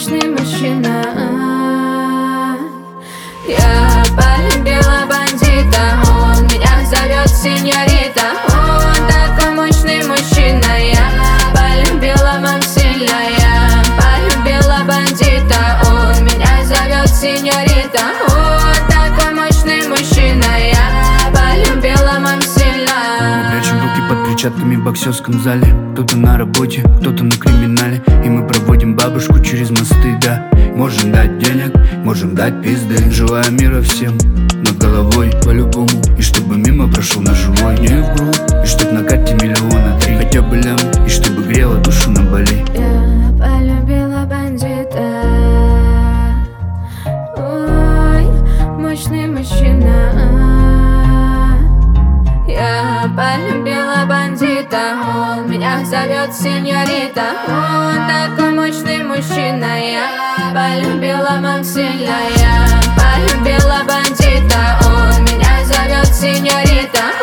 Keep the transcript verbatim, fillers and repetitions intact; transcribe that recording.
мощный мужчина. Я полюбила бандита, он меня зовет сеньорита. Он такой мощный мужчина. Я полюбила мамсильно, я полюбила бандита, он меня зовет сеньорита. Он такой мощный мужчина. Я полюбила мамсильно. Мы прячем руки под перчатками в боксерском зале. Кто-то на работе, кто-то на криминале. И мы проводим бабушку через мосты, да. Можем дать денег, можем дать пизды. Желаю мира всем над головой по-любому. И чтобы мимо прошел наш живой. Не в грудь, и чтоб на карте миллиона три. Хотя бы лям, и чтобы грела душу на Бали. Я полюбила бандита. Ой, мощный мужчина. Я полюбила бандита, он меня зовет сеньорита. Он такой мощный мужчина. Я полюбила мамсильно, я полюбила бандита, он меня зовет сеньорита.